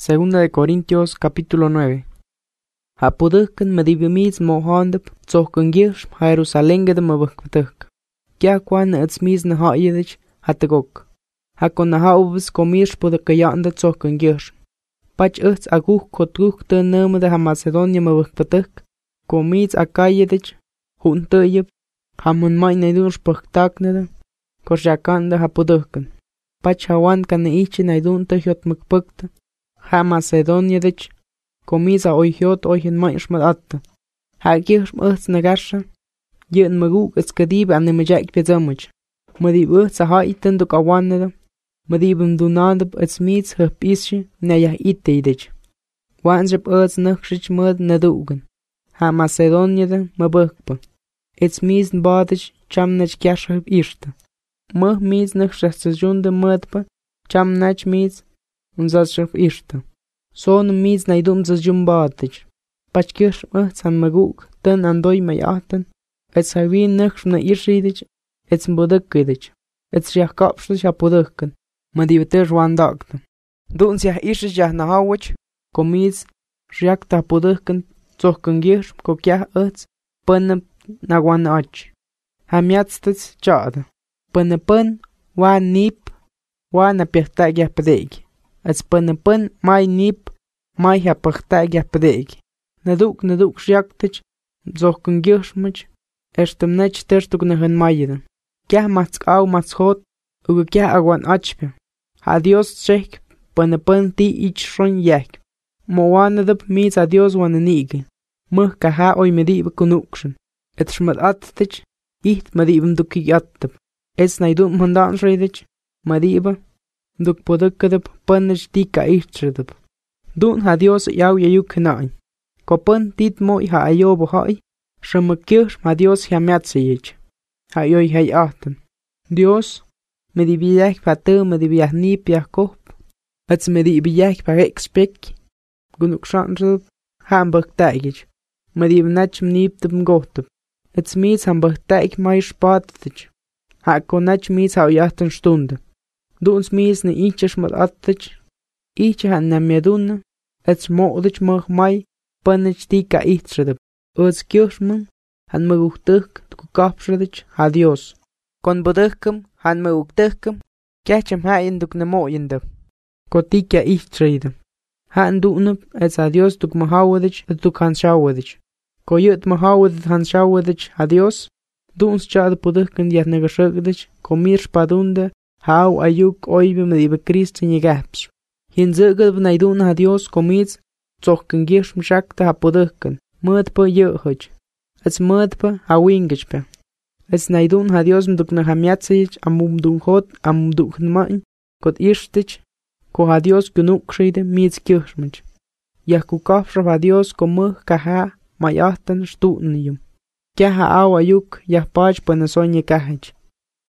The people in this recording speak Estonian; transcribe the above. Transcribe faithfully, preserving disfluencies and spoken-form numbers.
Segunda de Corintios capítulo nueve. Hapudhkan medibimiz mohondap tsohkangirsh Jerusalenged mabakpatuk. Kya kwan etsmiz na hayedich hatagok. Hakon na haubes komirsh podakayanda tsohkangirsh. Pach uts aguh kotruk te nemde ha Macedonia mabakpatuk. Komiz akayedich huntayeb. Hamon may naidunsh paktaknede. Korjakanda hapudhkan. Pach hawan kan ichi naidun tehyot makpukta. Ha Macedonia dich, komisa oihiot oihin maishmal atta. Ha kirsch mörts nagasha, jen maguk ets kadib an nemajak bezamaj. Madib urts a haiten duk awanada, madibum dunadab ets meets hup ishi naya ite dich. Wanjab urts nakshich mud nadugan. Ha Macedonia da mabukpa. Ets meets badich chamnach kyash hup ishta. Muh meets nakshachajunda mudpa, chamnach meets unzashraf ishta. Son meets naidum zas jumbatich. Pachkish mehts an maguk, ten andoy mayatan. Ets havin naksh na ishidich, ets mbudukidich. Ets riach kapslich apudukkan. Madiveter wandakta. Duns yah ishish yah nahawich, komiz riakta apudukkan, tsohkangish, kokyah ets, punna nagwan ach. Hamiatstets chada. Punna pun, wa nip, wa napirtag yah padegi. Ets punapun mai nip, mai hapagtag yapdegi. Naduk naduk syaktich, zohkangirshmich, erstemnech terstuk nahan mayida. Kya matsk au matskot, ugu kya agwan achpe. Ha Dios chek, punapun ti ich shron yak. Mowanadab meets a Dios wananigi. Muh kaha oi medib kunukshin. Et shmat attich, iht madibum dukki attab. Ets naidum mandan shredich, madiba. Duk podukadab punnish tika ichtradab. Dun ha Dios yaw yayuk nain. Ko pun tit moi ha ayobo hai, shamakirsh ha Dios hamiatsayich. Ha yoy hay ahtan. Dios, medibiyach pater medibiyach nipyach kop. Ats medibiyach pa expek. Gunuk shantrab, hambag tagich. Medib nachm niptab ngotab. Ats meets hambag tag mai spatich. Ha konach meets ha yahtan stunde. Duns mees na ichas mat attich, icha han na meduna, ets moodich mag mai, punnich tika ichtradab. Uts kioshman, han maguktuk, tukapshradich, ha Dios. Kon bodukkum, han maguktukkum, kyacham hain duk na moyendab. Ko tika ichtradab. Han dunab, ets ha Dios duk mahawadich, et duk han shawadich. Ko yut mahawadit han shawadich, ha Dios. Duns chad podukkum yat nagashagdich, ko mir spadunda, how ayuk oibe medibe Christi nyegaps. Hien zirgad naidun ha Dios komiz, zohkangirsh mshakta ha podukkan, mudpa yuhaj. Ets mudpa ha wingachpa. Ets naidun ha Dios mduk na hamiatsayich amum dunkhot amum dukhnmain, kot ishtich, ko ha Dios gunuk shide miz kirshmich. Yahku kafshra ha Dios komuh kaha mayahtan stutniyum. Kya ha aw ayuk yah pach panasoy nyekahaj.